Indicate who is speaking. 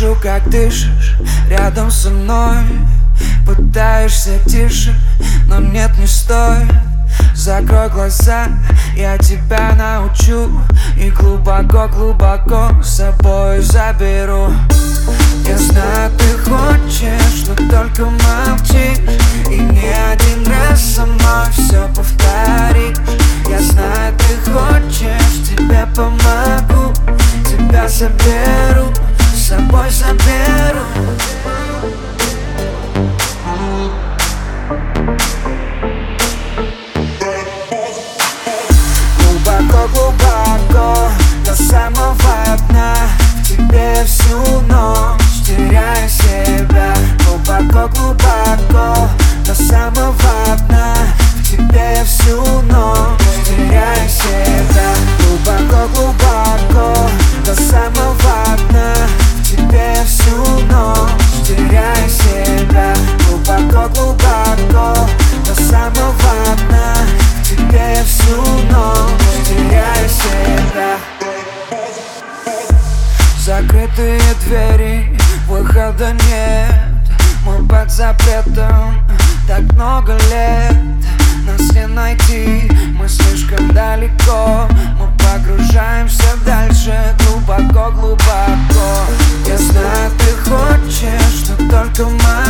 Speaker 1: Слышу, как дышишь рядом со мной. Пытаешься тише, но нет, не стоит. Закрой глаза, я тебя научу. И глубоко-глубоко с собой заберу. Я знаю, ты хочешь, но только молчишь. И не один раз со мной все повторишь. Я знаю, ты хочешь, тебе помогу. Тебя заберу, с собой заберу. Глубоко-глубоко до самого дна. В тебе всю ночь теряю себя. Глубоко-глубоко до самого дна. В тебе я всю ночь теряю себя. Глубоко-глубоко до самого дна. В тебе я всю ночь теряю себя. Глубоко-глубоко до самого дна. В тебе я всю ночь теряю себя. Закрытые двери, выхода нет. Мы под запретом так много лет. Нас не найти, мы слишком далеко. Мы погружаемся дальше, глубоко-глубоко. Я знаю, ты хочешь, но только